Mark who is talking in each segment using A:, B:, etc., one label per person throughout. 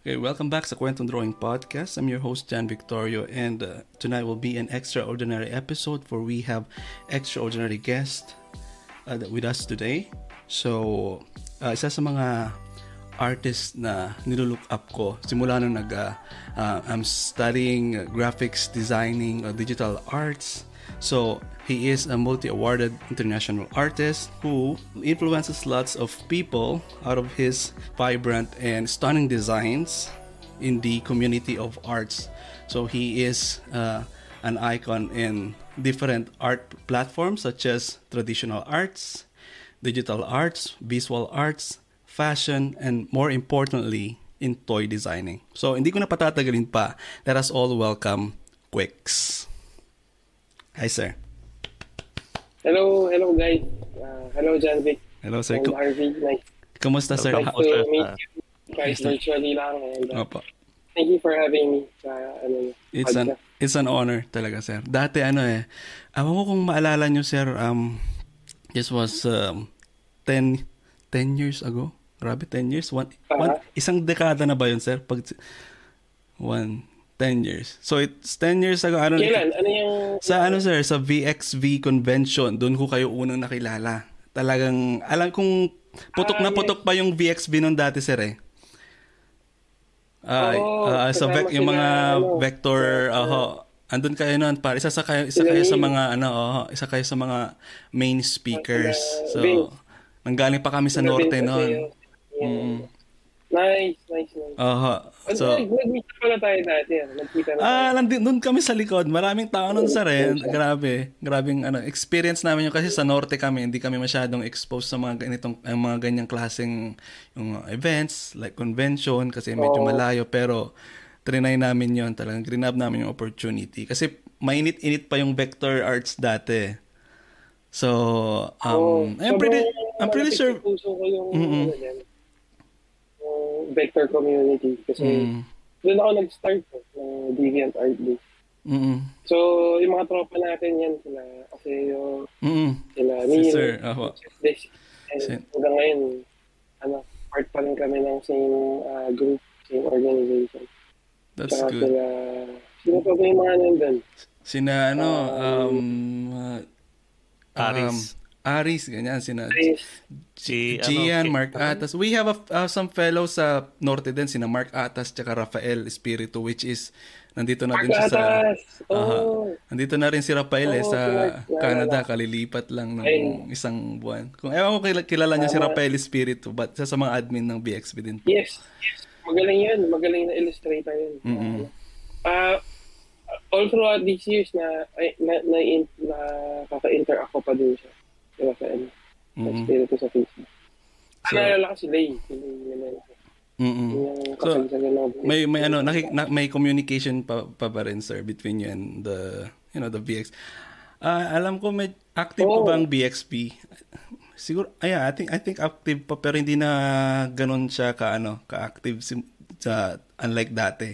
A: Okay, welcome back sa Kwentong Drawing Podcast. I'm your host, Jan Victorio, and tonight will be an extraordinary episode for we have extraordinary guest with us today. So, isa sa mga artist na nilulook up ko simula nung I'm studying graphics designing digital arts. So he is a multi-awarded international artist who influences lots of people out of his vibrant and stunning designs in the community of arts. So he is an icon in different art platforms such as traditional arts, digital arts, visual arts, fashion, and more importantly, in toy designing. So hindi ko na patatagalin pa. Let us all welcome Quicks. Hi, sir.
B: Hello guys. Hello, Janvic.
A: Hello, sir.
B: And Harvey. Nice.
A: Kumusta, sir?
B: Nice to meet you guys virtually lang. And, thank you for having me sa
A: It's an honor talaga, sir. Dati awan ko kung maalala nyo, sir, this was 10 years ago. Grabe, 10 years. Isang dekada na ba yun, sir? 10 years. So it's 10 years ago.
B: Kailan? Ano yung...
A: Sir? Sa VXV convention. Doon ko kayo unang nakilala. Talagang, alam kong putok na putok pa yung VXV noon dati, sir eh. Yung mga vector, andun kayo noon, para isa kayo sa mga main speakers. So, nanggaling pa kami sa norte noon.
B: Nice.
A: So,
B: nag-meet pala tayo dati. Nagkita na tayo.
A: Doon kami sa likod. Maraming tao nun, sir eh. Grabing experience namin yung kasi sa norte kami, hindi kami masyadong exposed sa mga ganyang klaseng yung events, like convention, kasi medyo malayo. Pero, trinay namin yon, talagang grinab namin yung opportunity. Kasi, mainit-init pa yung vector arts dati. So, I'm pretty sure...
B: Puso ko yung vector community kasi doon ako nag-start ng DeviantArt Day. So, yung mga tropa natin yan, sila Aseo, sila Neil,
A: Sir.
B: and hanggang ngayon, part pa rin kami ng same group, same organization.
A: That's
B: saka
A: good.
B: Sino pa ba yung mga nandun?
A: Aris, ganyan, Gian, Mark Atas. We have some fellows sa Norte din, sina Mark Atas tsaka Rafael Espiritu, which is nandito na rin siya sa nandito na rin si Rafael sa Canada, kalilipat lang ng isang buwan. Kung ewan ko kilala niya si Rafael Espiritu, but sa mga admin ng BXB din.
B: Yes. Magaling yun. Magaling na illustrator yun. All throughout these years nakaka-interact ko pa din siya. Rafael. Espiritu sa Facebook. Naalala ka si Lay.
A: So, may communication pa rin, sir, between you and the VX. Alam ko may active pa bang BXP? Siguro, I think active pa, pero hindi na ganun siya ka-active unlike dati.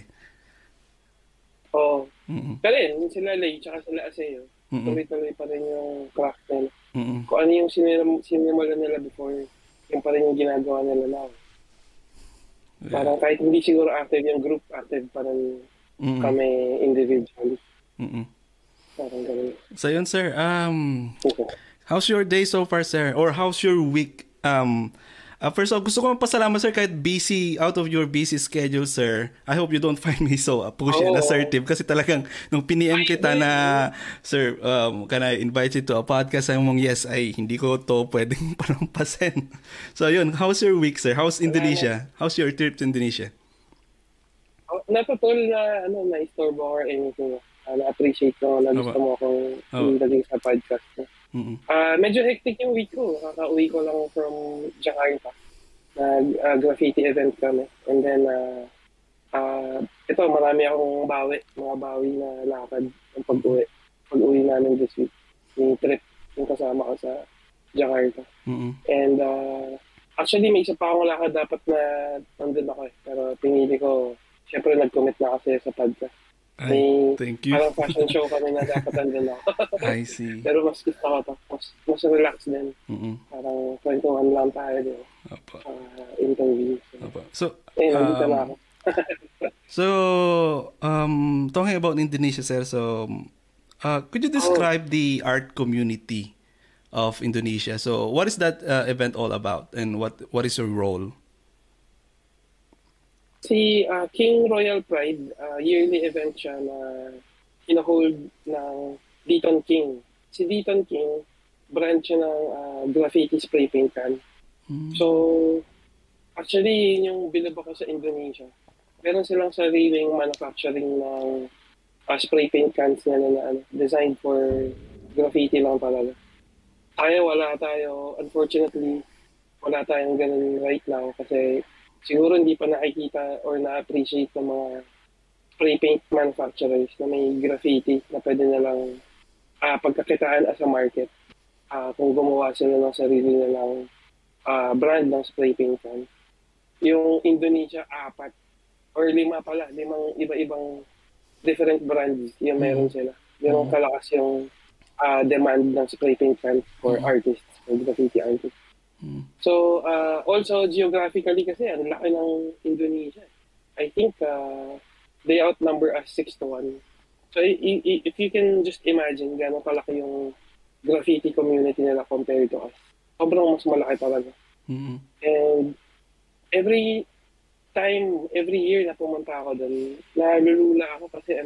B: Pero sila Lay tsaka sila Aseo. Tuloy-tuloy pa rin yung craft nila. Kung ano yung sinimulan nila before, yung pa rin yung ginagawa nila now. Parang kahit hindi siguro active yung group, active pa rin kami individually. Parang ganun.
A: So yun, sir, how's your day so far, sir? Or how's your week? First of all, gusto ko magpasalamat, sir, kahit out of your busy schedule, sir. I hope you don't find me so pushy and assertive kasi talagang nung piniem kita na, sir, can I invite you to a podcast? Sabi mong, yes, hindi ko to pwedeng palampasin. So yun, how's your week, sir? How's Indonesia? How's your trip to Indonesia?
B: Napatol na, na-istorbo or anything. Na-appreciate ko na gusto mo akong ilagay sa podcast mo. Medyo hectic yung week ko. Kakauwi ko lang from Jakarta. Graffiti event kami. And then, ito, marami akong mga bawi na lakad ng pag-uwi namin this week. Yung trip, yung kasama ko sa Jakarta. And actually, may isa pa akong lakad dapat na nandun ako eh. Pero pinili ko, syempre nag-commit na kasi sa podcast.
A: Thank you.
B: Parang fashion show kami na dapat andun ako.
A: I see.
B: Pero mas gusto ko to. Mas relax din. Parang kwentuhan lang tayo din. Interview.
A: So,
B: nandito na ako.
A: So, talking about Indonesia, sir, so could you describe the art community of Indonesia? So, what is that event all about, and what is your role?
B: Si King Royal Pride, yearly event siya na hinahold ng Deaton King. Si Deaton King, branch siya ng graffiti spray paint can. So, actually, yun yung bilib ako sa Indonesia. Meron silang sariling manufacturing ng spray paint cans na designed for graffiti lang talaga. Wala tayo. Unfortunately, wala tayong ganun right now kasi siguro hindi pa nakikita or na-appreciate ng mga spray paint manufacturers na may graffiti na pwede nilang pagkakitaan as a market. Kung gumawa sila ng sarili nilang brand ng spray paint can. Yung Indonesia, 4 or 5 pala, 5 iba-ibang different brands yung meron sila. Yung kalakas yung demand ng spray paint can for artists, for graffiti artists. So, also geographically kasi, ang laki ng Indonesia. I think they outnumber us 6-1. So, if you can just imagine gano'ng kalaki yung graffiti community nila compared to us, sobrang mas malaki talaga. And every year na pumunta ako doon, nalulula ako kasi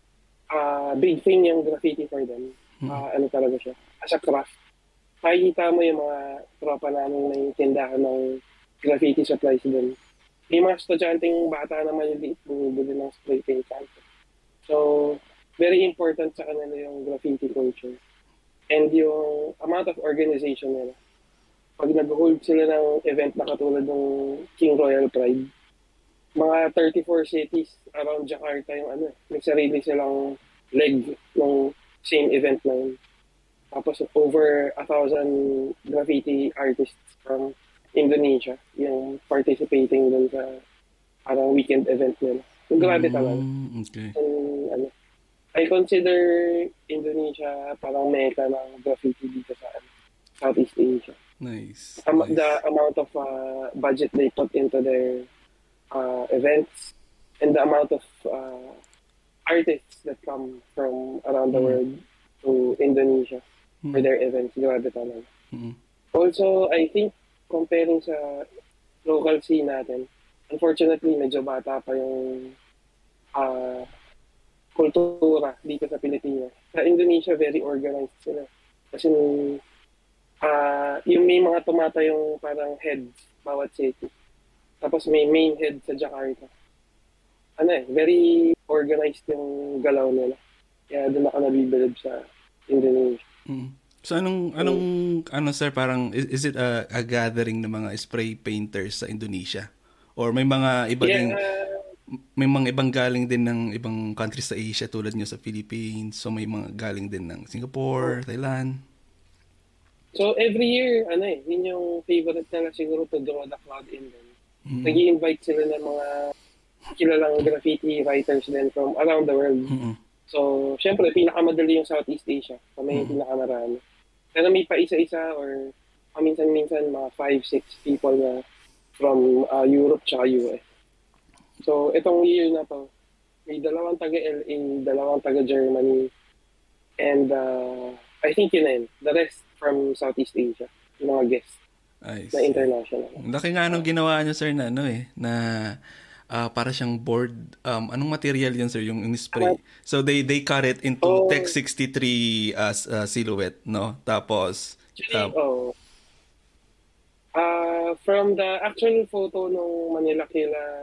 B: big thing yung graffiti for them. Talaga siya, as a craft. Makikita mo yung mga tropa namin may tindahan ng graffiti supplies doon. May mga estudyanteng bata na maliliit bumibili ng spray paint can. So, very important sa kanila yung graffiti culture. And yung amount of organization nila. Pag nag-hold sila ng event na katulad ng King Royal Pride, mga 34 cities around Jakarta yung may sarili silang leg ng same event na yun. Tapos over 1,000 graffiti artists from Indonesia yung participating dun sa parang weekend event nila. Yung grabe talaga.
A: Okay.
B: And, I consider Indonesia parang mecca ng graffiti dito sa Southeast Asia.
A: Nice.
B: The amount of budget they put into their events and the amount of artists that come from around the world to Indonesia for their events, grabe talaga. Also, I think comparing sa local scene natin, unfortunately, medyo bata pa yung kultura dito sa Pilipinas. Sa Indonesia, very organized sila. Kasi yung may mga tumatayong parang heads bawat city. Tapos may main head sa Jakarta. Very organized yung galaw nila. Kaya doon ako nabibilib sa Indonesia.
A: So anong sir, parang is it a gathering ng mga spray painters sa Indonesia? Or may mga iba ding may mga ibang galing din ng ibang countries sa Asia tulad nyo sa Philippines. So may mga galing din ng Singapore, Thailand.
B: So every year, yun yung favorite nila siguro to draw the crowd in them. Nag-i-invite sila ng mga kilalang graffiti writers din from around the world. So, syempre, pinakamadali yung Southeast Asia. Kami yung pinakamarami. Pero may pa isa-isa or minsan-minsan mga 5-6 people na from Europe tsaka US. So, itong year na to, may 2 taga-LA, 2 taga-Germany, and I think yun. The rest from Southeast Asia, yung mga guests na international.
A: Laki nga nung ginawa nyo, sir, na para siyang board. Anong material yun, sir? Yung spray. So they cut it into Tech 63 silhouette, no? Tapos
B: from the actual photo ng Manila Kila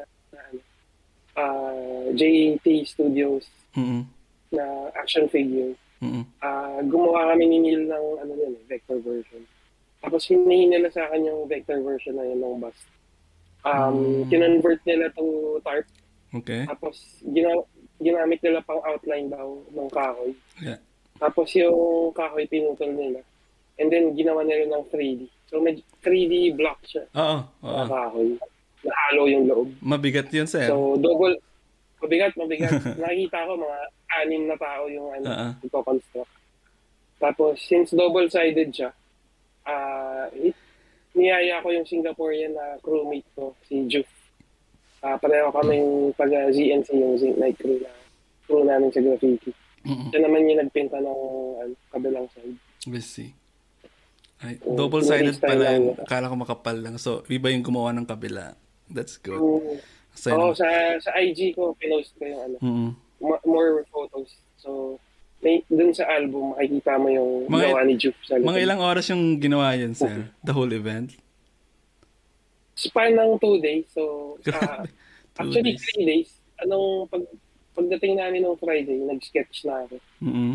B: JT Studios na action figure. Gumawa kami ni Neil ng vector version. Tapos hinihin nila sa akin yung vector version na yun ng bust. Kinonvert nila to tarp.
A: Okay.
B: Tapos ginamit nila pang outline daw ng kahoy.
A: Yeah.
B: Tapos yung kahoy pinutol nila. And then ginawa nila ng 3D. So may 3D block siya.
A: Oo.
B: Ng kahoy. Nahalo yung loob.
A: Mabigat yun, sir.
B: So double. Mabigat. Nakikita ko mga 6 na tao yung ito-construct. Tapos since double-sided siya, niyaya ko yung Singaporean na crewmate ko, si Juf. pareho kaming taga-ZNC, yung Zinc Night crew namin sa graffiti. Siya naman yung nagpinta ng kabilang side.
A: I see. Ay, double-sided pala yun. Akala ko makapal lang. So, iba yung gumawa ng kabila. That's good.
B: Sa IG ko, pinost ko yung more photos. So, dun sa album, makikita mo yung gawa ni Juve sa likod.
A: Mga ilang oras yung ginawa yun, sir? The whole event?
B: Span ng 2 days. So, actually, 3 days. Pagdating namin ng Friday, nag-sketch na ako.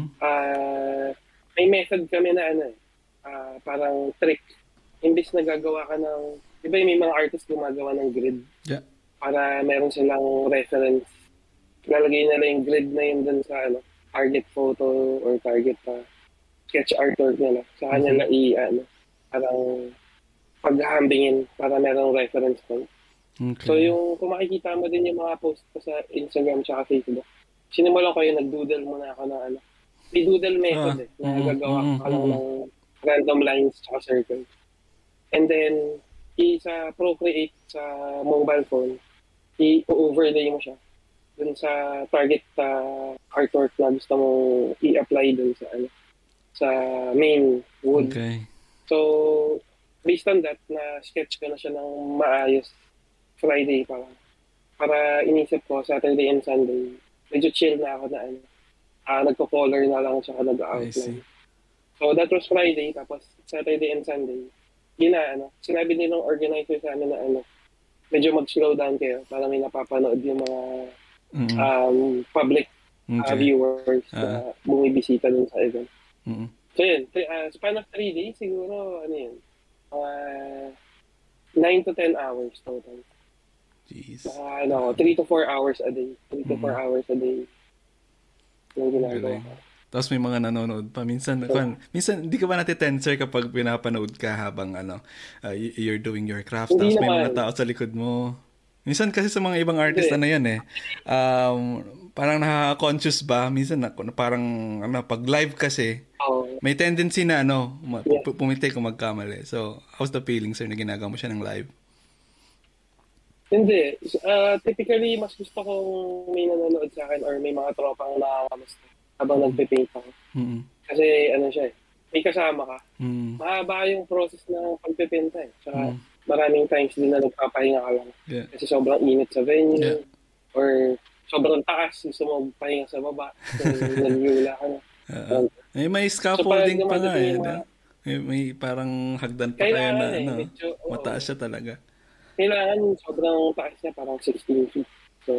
B: May method kami na parang trick. Imbis na gagawa ka ng, di ba may mga artist gumagawa ng grid?
A: Yeah.
B: Para meron silang reference. Lalagay nila yung grid na yun dun sa target photo or target sketch artwork nila. Sa kanya na parang paghahambingin para merong reference point.
A: Okay.
B: So kung makikita mo din yung mga post ko sa Instagram tsaka Facebook, sinimulan ko yung nag-doodle muna ako na may doodle method na gagawa ka lang ng random lines tsaka circles. And then, sa Procreate sa mobile phone, i-overlay mo siya dun sa target artwork na gusto mong i-apply dun sa main wood.
A: Okay.
B: So, based on that, na-sketch ko na siya ng maayos Friday para inisip ko Saturday and Sunday. Medyo chill na ako na nagko-color na lang siya nag-outline. So that was Friday, tapos Saturday and Sunday. Yun na, sinabi nilang organizer sa amin na medyo mag-slow down kayo para may napapanood yung mga public viewers na bumibisita dun sa event. So yun, span of 3 days, siguro, 9 to 10 hours total.
A: Jeez.
B: 3 to 4 hours a day. 3 to 4 hours a day. Yung ginagawa ko.
A: Tapos may mga nanonood pa. Minsan hindi ka ba natitenser kapag pinapanood ka habang you're doing your craft. Tapos may mga tao sa likod mo. Minsan kasi sa mga ibang artist yan parang nakaka-conscious ba? Minsan parang pag live kasi may tendency na pumitik kung magkamali. So, how's the feeling, sir, na ginagawa mo siya ng live?
B: Hindi. Typically, mas gusto kong may nanonood sa akin or may mga tropang nakakamusta habang nagpe-paint ako. Kasi may kasama ka. Mahaba yung process ng pagpipinta Tsaka maraming times din na nagpapahinga ka lang.
A: Yeah.
B: Kasi sobrang init sa venue or sobrang taas, gusto mo pahinga sa baba. So, nag-yula ka na.
A: May scaffolding pa nga may parang hagdan pa kaya na mataas siya talaga.
B: Kailangan sobrang taas niya, parang 16 feet. So,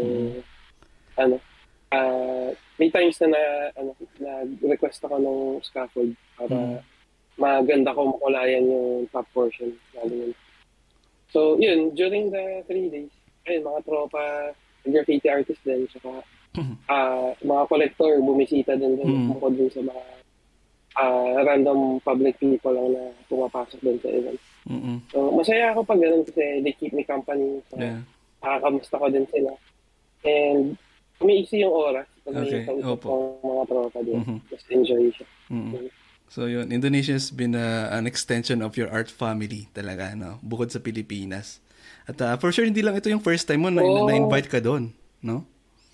B: may times na request ako ng scaffold para maganda ko makulayan yung top portion. So, yun, during the 3 days, mga tropa, graffiti artist din, saka mga collector, bumisita din bukod din sa mga random public people lang na pumapasok din sa event. So, masaya ako pag ganun kasi they keep me company. So, nakakamusta ko din sila. And umiiksi yung oras pag may kausap kong mga tropa din. Just enjoy siya.
A: So yun, Indonesia has been an extension of your art family talaga, bukod sa Pilipinas. At for sure, hindi lang ito yung first time mo na-invite ka doon, no?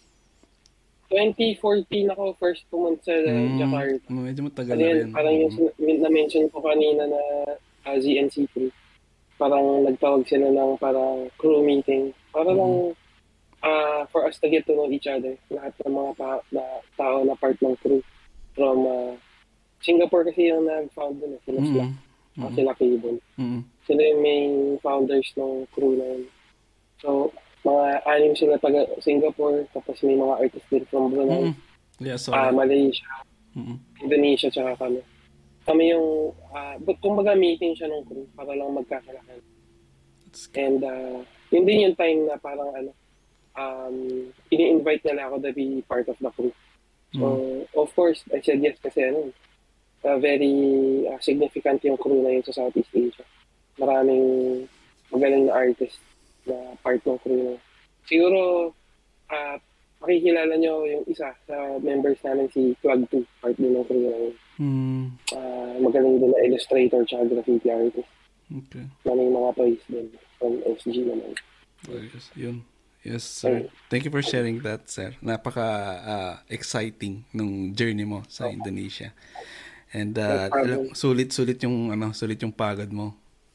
B: 2014 ako first pumunta sa Jakarta.
A: Medyo matagal na rin.
B: Parang yung na-mention ko kanina na ZNC crew. Parang nagtawag sila ng parang crew meeting. Para lang for us to get to know each other. Lahat ng mga tao na part ng crew. From Singapore kasi yung nag-found dun. Sila Slack. Sila Cable. Sila yung main founders ng crew na yun. So, mga 6 sila taga Singapore. Tapos may mga artists din from Brunei. Malaysia. Indonesia, tsaka kami. Kami yung, kumbaga meeting siya ng crew para lang magkakalakan. And yun din yung time na parang ini-invite nila ako to be part of the crew. So, of course, I said yes kasi very significant yung crew na yun sa Southeast Asia. Maraming magaling na artist na part ng crew na. Siguro, makikilala nyo yung isa sa members namin, si Twag 2, part din ng crew na yun. Magaling din na illustrator tsaka graffiti artist.
A: Okay.
B: May mga toys din from SG naman.
A: Yes, yun. Yes, sir. Thank you for sharing that, sir. Napaka-exciting nung journey mo sa Indonesia. And sulit sulit yung pagod mo.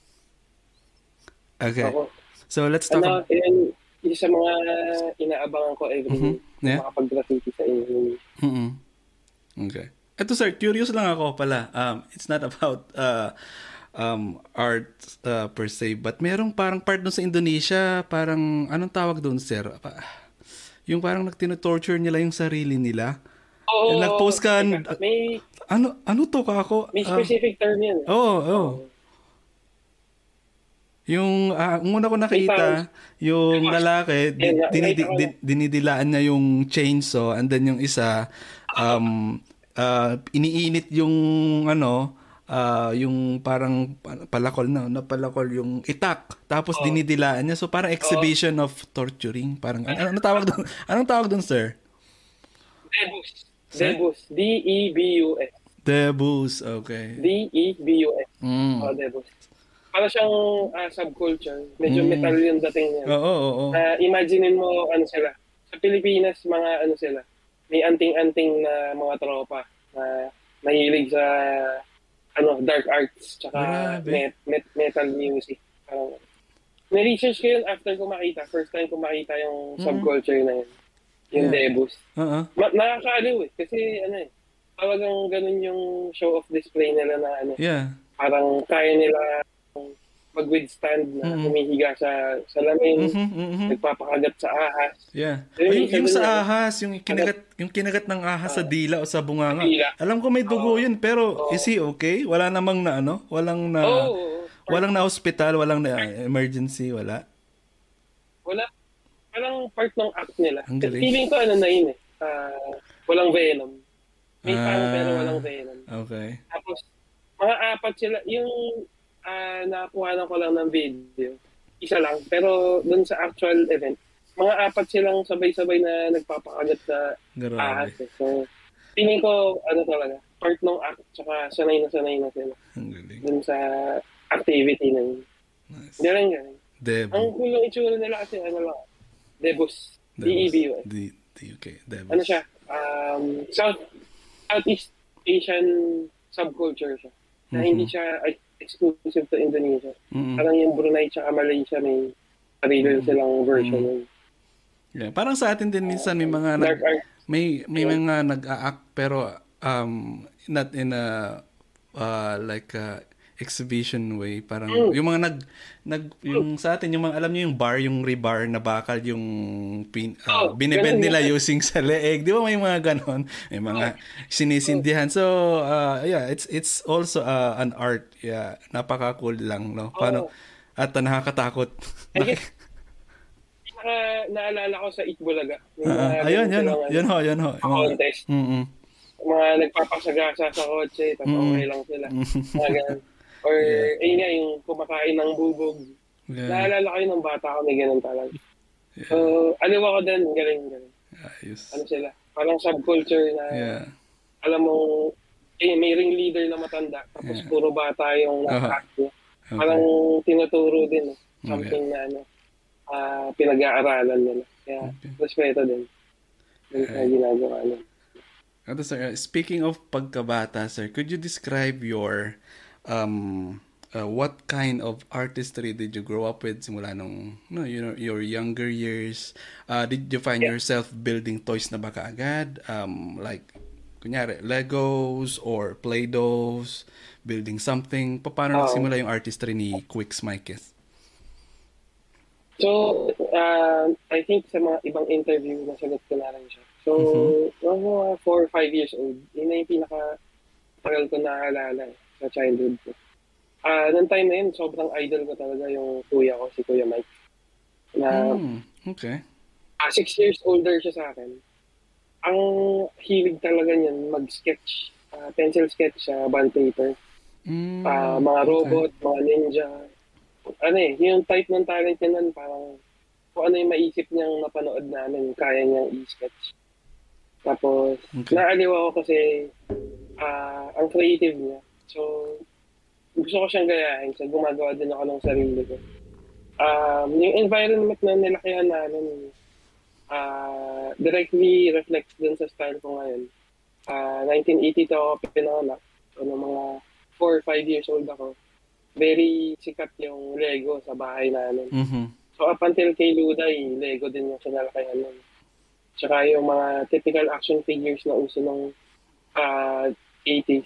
A: Okay. So let's talk
B: about isa mga inaabangan ko every day. Makapag-graffiti sa Indonesia.
A: Okay. Ito sir, curious lang ako pala. It's not about art per se, but merong parang part doon sa Indonesia, parang anong tawag doon, sir? Yung parang nagtino-torture nila yung sarili nila.
B: Oo.
A: Nag-post ka.
B: May
A: ano to ka ako?
B: May specific term yan.
A: Oo. Yung una ko nakita, yung lalaki, dinidilaan niya yung chainsaw, and then yung isa, iniinit yung yung parang palakol yung itak, tapos dinidilaan niya. So parang exhibition of torturing. Parang anong tawag doon? Anong tawag doon, sir?
B: Debus. D-E-B-U-S.
A: Debus, okay.
B: D-E-B-U-S. Debus. Para siyang subculture. Medyo metal yung dating niya.
A: Oo.
B: Imaginein mo, sila. Sa Pilipinas, mga sila. May anting-anting na mga tropa na mahilig sa dark arts tsaka metal music. May research ko yun after ko makita. First time ko makita yung subculture na yun. Yung Debus. Nakakaaliw kasi talagang ganun yung show of display nila na parang kaya nila mag-withstand na humihiga sa salamin, nagpapakagat sa ahas.
A: Yeah. Yung sa ahas, yung kinagat ng ahas sa dila o sa bunganga. Alam ko may dugo yun, pero is he okay? Wala namang walang na hospital, walang na emergency, wala.
B: Wala. Parang part ng act nila. Feeling ko na yun walang venom. May pero walang venom.
A: Okay.
B: Tapos, mga apat sila, yung nakuha ko lang ng video. Isa lang. Pero dun sa actual event, mga apat silang sabay-sabay na nagpapakagat sa ahas. So, feeling ko, talaga, part ng act, tsaka sanay na sila. Dun sa activity na yun.
A: Nice.
B: Galing.
A: Debus.
B: Ang kulong itsura nila kasi, Debus. D-E-B-U-S.
A: Okay, Debus.
B: Siya? Southeast Asian subculture siya. Na hindi siya exclusive to Indonesia. Parang yung Brunei tsaka Malaysia may sarili silang version.
A: Yeah, parang sa atin din minsan may mga may mga nag-a-act pero not in a like exhibition way, parang yung mga yung sa atin yung mga alam niyo yung bar, yung rebar na bakal yung binibend nila using sa leeg, di ba may mga ganon, may mga sinisindihan. So it's also an art. Yeah, napaka-cool lang, no? Paano at nakakatakot.
B: Naalala ko sa Itbulaga.
A: Ayun ho.
B: Contest. Mga nagpapasagasa sa kotse, tapos okay lang sila. Mga ganun. Or, yung kumakain ng bubog. Yeah. Naalala ko yun ng bata ko, may ganun talaga. Yeah. So, aliw ako din, galing.
A: Ayos.
B: Sila? Parang subculture na, alam mo, may ring leader na matanda, tapos puro bata yung naka-act niya. Okay. Parang tinuturo din, something na, pinag-aaralan nila. Kaya, respeto din. Yung ginagawa nila.
A: Sir, speaking of pagkabata, sir, could you describe your what kind of artistry did you grow up with simula nung your younger years? Did you find yourself building toys na ba kaagad? Like kunyari Legos or Play-Dohs, building something? Paano nagsimula yung artistry ni Quix Maikez?
B: So, I think sa mga ibang interview nasagot ko na rin siya. So, 4 or 5 years old, yun na yung pinaka-tagal ko naalala sa childhood ko. Noong time na yun, sobrang idol ko talaga yung kuya ko, si Kuya Mike.
A: Okay.
B: 6 years older siya sa akin. Ang hilig talaga niyan, mag-sketch, pencil sketch sa bond paper. Mga robot, mga ninja. Yung type ng talent niya nun, parang kung ano yung maisip niyang napanood namin, kaya niyang i-sketch. Tapos, naaliw ako kasi ang creative niya. So, gusto ko siyang gayahin. So, gumagawa din ako ng sarili ko. Yung environment na nilakihan namin, directly reflects dun sa style ko ngayon. 1982 ako pinanganak. So, nung mga 4 or 5 years old ako, very sikat yung Lego sa bahay namin.
A: Mm-hmm.
B: So, up until kay Luday, Lego din yung sinalakayan nun. Tsaka yung mga typical action figures na uso ng 80s.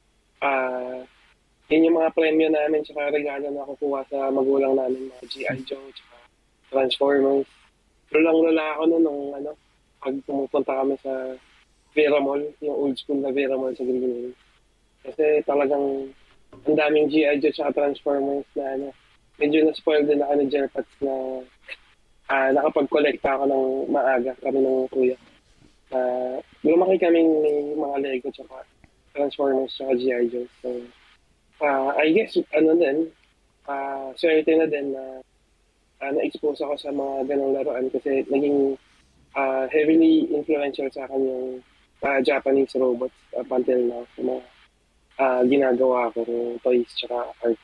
B: Yun yung mga premyo namin tsaka regalo na kukuha sa magulang namin, mga G.I. Joe, tsaka Transformers. Lulang-lula ako nun nung pag pumupunta kami sa Vera Mall, yung old school na Vera Mall sa Green Hills. Kasi talagang ang daming G.I. Joe tsaka Transformers na medyo na-spoil din ako ni Jerpats na nakapag-collect ako ng maaga kami ng kuya. Lumaki kaming may mga Lego tsaka Transformers tsaka G.I. Joe. So, I guess, swerte na din na na-expose ako sa mga ganong laruan kasi naging heavily influential sa akin yung Japanese robots up until now sa mga ginagawa ko ng toys tsaka art.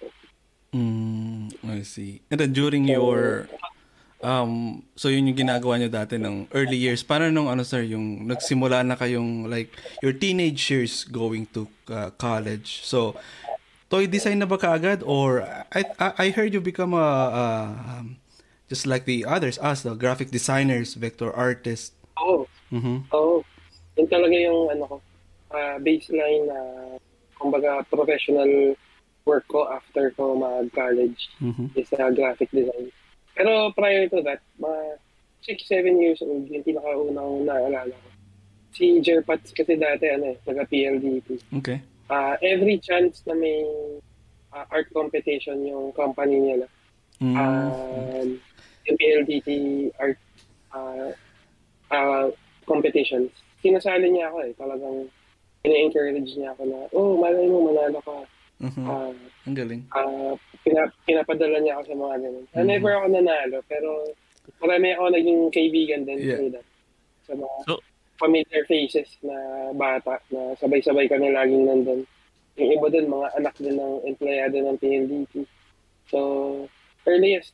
A: I see. And then during your so yun yung ginagawa nyo dati ng early years. Paano nung sir, yung nagsimula na kayong like your teenage years going to college. So toy design na ba kaagad or I heard you become just like the others, the graphic designers, vector artists.
B: Oo.
A: Mm-hmm.
B: Oo. Yun talaga yung baseline na kumbaga professional work ko after ko mag-college is graphic design. Pero prior to that, mga 6-7 years old, yung pinakaunang naalala ko. Si Jerpats kasi dati, taga-PLDT.
A: Okay.
B: Every chance na may art competition yung company nila, yung PLDT art competitions, sinasali niya ako Talagang ina-encourage niya ako na, malay mo, manalo ka.
A: Ang galing.
B: Pinapadala niya ako sa mga ganun. Never ako nanalo, pero marami ako naging kaibigan din through that. Sa mga familiar faces na bata na sabay-sabay kami laging nandun. Yung iba din, mga anak din ng empleyado ng PLDT. So, earliest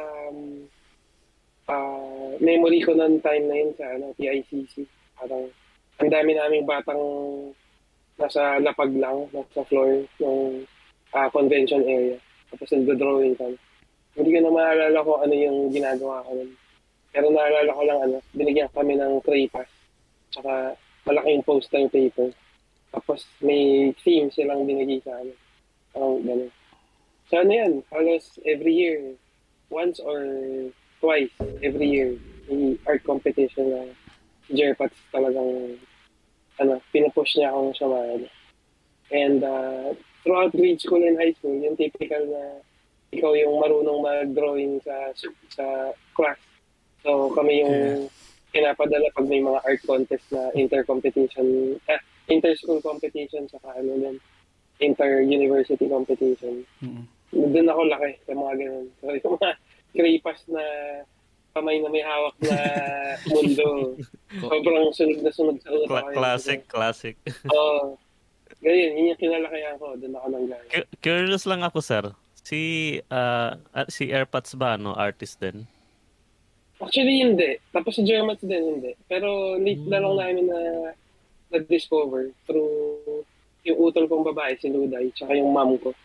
B: memory ko ng time na yun sa PICC. Parang ang dami naming batang nasa lapag lang, nasa floor ng convention area. Tapos nagdo-drawing kami. Hindi ko na maalala ko ano yung ginagawa ko nun. Pero naalala ko lang binigyan kami ng tray pass. Tsaka malaking poster paper. Tapos may theme silang binigay sa amin. Ganun. So yan, halos every year, once or twice every year, may art competition na Jerpats talagang pinupush niya akong sumali. And throughout grade school and high school, yung typical na ikaw yung marunong mag-drawing sa class. So kami yung pinapadala pag may mga art contest na inter-competition, inter-school competition, saka inter-university competition. Doon ako laki sa mga ganun. So yung mga crepas na kamay na may hawak na mundo. Sobrang sunod na sunod sa utak.
C: Classic.
B: Ganyan, yun yung kinalakayan ko. Doon ako nang gaya.
C: Curious lang ako, sir. Si Airpods ba, artist din?
B: Actually, hindi. Tapos si Jermats din, hindi. Pero late na lang namin na-discover through yung utol kong babae, si Luday, tsaka yung mom ko.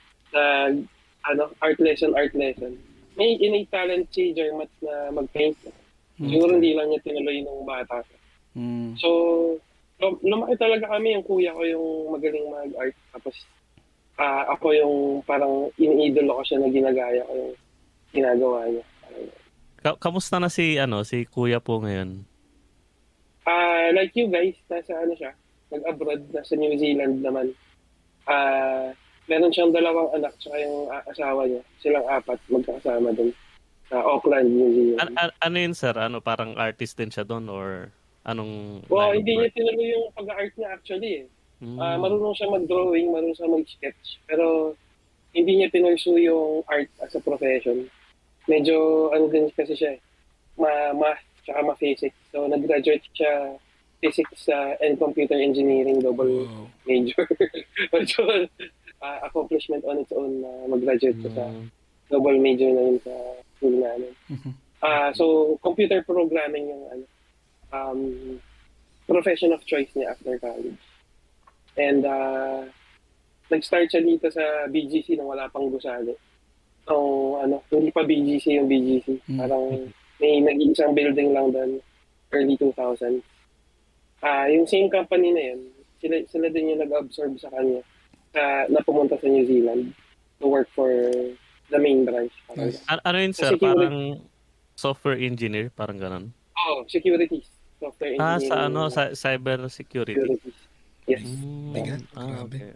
B: Art lesson. May innate talent si Jermats na mag-paint. Siguro hindi lang niya tinuloy nung bata. So, lumaki talaga kami. Yung kuya ko yung magaling mag-art. Tapos, ako yung parang iniidolo ko siya na ginagaya ko yung ginagawa niya.
C: Kamusta na si kuya po ngayon?
B: Like you guys, nasa siya, nag-abroad, nasa New Zealand naman. Meron siyang 2 anak, tsaka yung asawa niya. Silang 4, magkakasama doon sa Auckland, New Zealand.
C: Ano yun, sir? Parang artist din siya doon or anong...
B: Hindi niya tinuloy yung pag-art niya actually. Marunong siya mag-drawing, marunong siya mag-sketch. Pero hindi niya pinursue yung art as a profession. Medyo din kasi siya math tsaka ma-physics. So nag-graduate siya physics and computer engineering double major. So, accomplishment on its own na mag-graduate ko sa double major na yun sa school namin. So, computer programming profession of choice niya after college. And nag-start siya dito sa BGC nung wala pang gusali. Hindi pa BGC yung BGC. Parang may nag-iisang building lang doon, early 2000s. Yung same company na yun, sila din yung nag-absorb sa kanya na pumunta sa New Zealand to work for the main branch.
C: Nice. Ano yun, sir? Parang software engineer? Parang ganun?
B: Securities. Software engineering.
C: Sa cyber security?
B: Yes.
C: Okay.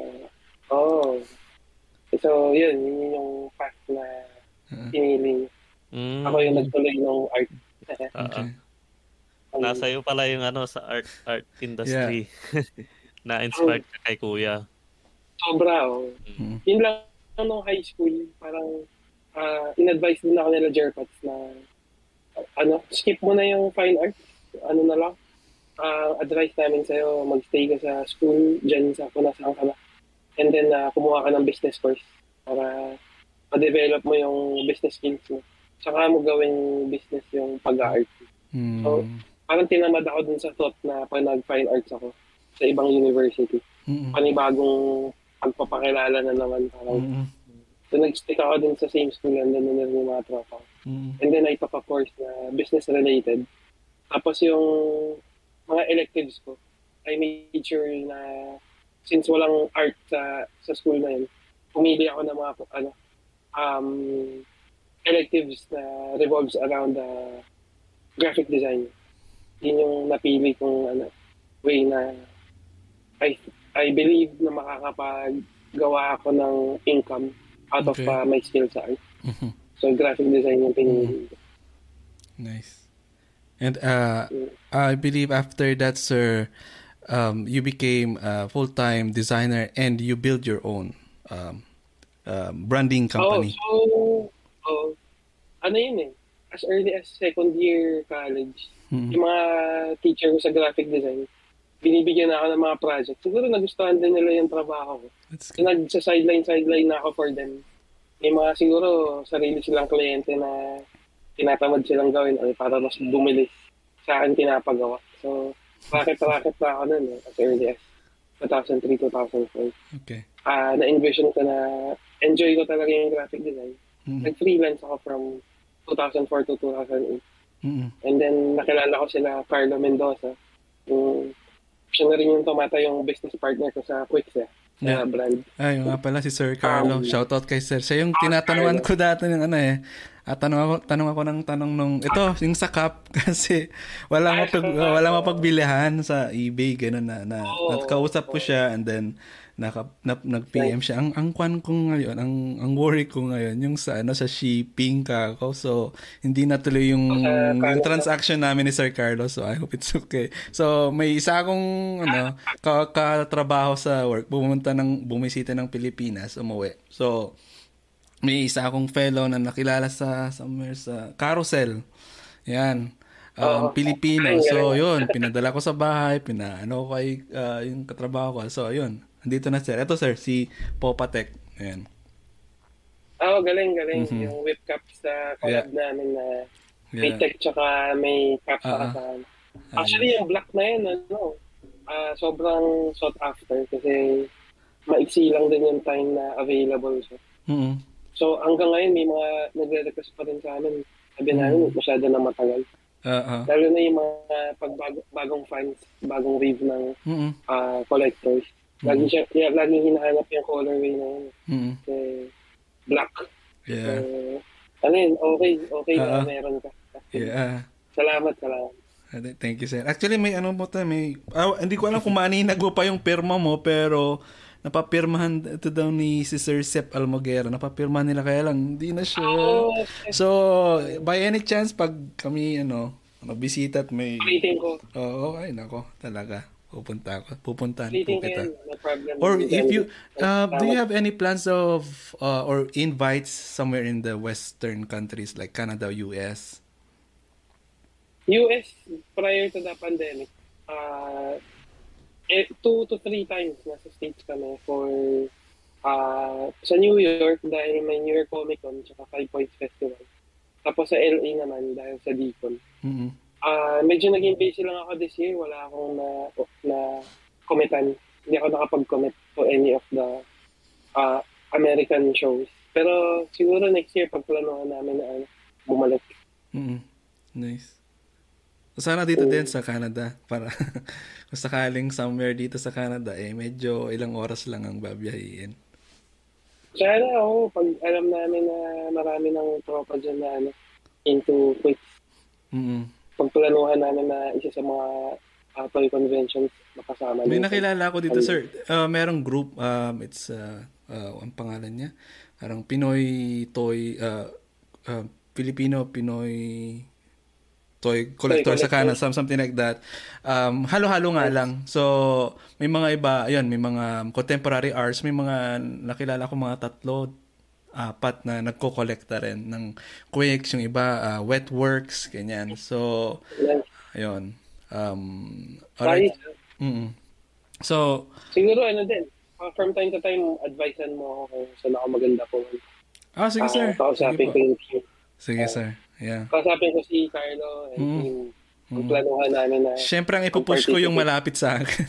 B: So, yun yung path na pinili. Ako yung nagtuloy ng art.
A: Okay.
C: Nasa iyo pala yung sa art industry. Na-inspired ka kay kuya.
B: Sobra, Yun lang nung high school, parang in-advise din ako nila Jerpats na skip mo na yung fine arts. Na lang. Advice namin sa'yo, magstay ka sa school, dyan sa kung nasaan ka na. And then, kumuha ka ng business course para ma-develop mo yung business skills mo. Saka mo gawing business yung pag-art. So, parang tinamad ako dun sa thought na pag nag-fine arts ako sa ibang university. Panibagong pagpapakilala na naman. Parang, so, nag-stick ako dun sa same school and then yung mga tropa. And then, I took a course na business-related. Tapos yung mga electives ko, I made sure na since walang art sa school na yun, pumili ako ng mga electives na revolves around graphic design. Yun yung napili kong way na I believe na makakapagawa ako ng income out of my skill sa art. So graphic design yung pinili.
A: Nice. And I believe after that, sir, you became a full-time designer and you built your own branding company.
B: Yun as early as second year college, yung mga teacher ko sa graphic design, binibigyan ako ng mga project. Siguro nagustuhan din nila yung trabaho ko. So, nagsa-sideline na ako for them. May mga siguro sarili silang kliyente na tinatamad silang gawin para mas bumilis sa akin pinapagawa. So, racket na ako nun as early as 2003-2004.
A: Okay.
B: Na-envision ko na enjoy ko talaga yung graphic design. Nag-freelance ako from 2004 to 2008. And then, nakilala ko sila Carlo Mendoza. Siya na rin yung yung business partner ko sa Quicks brand.
A: Ay, nga pala si Sir Carlo. Shoutout kay Sir. Siya yung tinatanungan ko dati ng tanong ako ng tanong nung ito, yung sa cup kasi wala mapagbilihan sa eBay ganun na nakausap ko siya and then nag-PM siya. Ang kwan ko ngayon, ang worry ko ngayon yung sa shipping ka ako. So hindi natuloy yung transaction namin ni Sir Carlos. So I hope it's okay. So may isa akong katrabaho sa work, bumisita ng Pilipinas, umuwi. So may isa akong fellow na nakilala sa somewhere sa Carousel. Yan. Pilipino. So yun, pinadala ko sa bahay, kay yung katrabaho ko. So yun. Andito na sir. Ito sir, si Popatech. Ayan.
B: Galing. Yung whip cap sa collab namin na may tech tsaka may cap pa kasama. Actually, yung black na yun, sobrang sought after kasi maiksi lang din yung time na available siya. So hanggang ngayon, may mga nagre-request pa rin sa amin. Sabi namin, masyado na matagal. Lalo na yung mga bagong fans, bagong wave ng collectors. Laging hinahanap yung colorway na yun. Kasi black.
A: Yeah.
B: Okay na meron ka.
A: Yeah.
B: Salamat.
A: Thank you, sir. Actually, hindi ko alam kung maninag mo pa yung pirma mo, pero napapirmahan ito daw ni si Sir Sep Almoguera. Napapirmahan nila kaya lang, hindi na siya. So, by any chance, pag kami, bisita at may...
B: Ulitin ko.
A: Okay, nako, talaga. Pupuntahan po kita.
B: No problem.
A: Or if you do you have any plans of or invites somewhere in the western countries like Canada, US?
B: US prior to the pandemic, 2 to 3 times nasa States kami for sa New York dahil may New York Comic Con at 5 Points Festival. Tapos sa LA naman dahil sa Deacon. Medyo naging busy lang ako this year. Wala akong na commitan. Hindi ako nakapag-commit to any of the American shows. Pero siguro next year, pagplanuhan namin na bumalik.
A: Nice. Sana dito din sa Canada para kung sakaling somewhere dito sa Canada, medyo ilang oras lang ang babiyahin.
B: Sana pag alam namin na marami ng tropa dyan na into quits. Pagplanuhan namin na isa sa mga toy conventions makasama.
A: May nakilala ko dito, sir. Merong group, it's, ang pangalan niya, parang Pinoy Toy, Filipino-Pinoy Toy Collector sa Canada, something like that. Halo-halo nga lang. So, may mga iba, may mga contemporary arts, may mga nakilala ko mga 3-4 na nagko-collecta rin ng Quakes, yung iba, Wet Works, ganyan. So, ayun. Alright. So,
B: siguro din, from time to time, advisean mo ako kung saan ako maganda po.
A: Sige, sir.
B: Kausapin ko yung team.
A: Sige, sir. Yeah.
B: Kausapin ko si Carlo and team. Planuhan namin na...
A: Siyempre, ang ipupush ko yung malapit sa akin.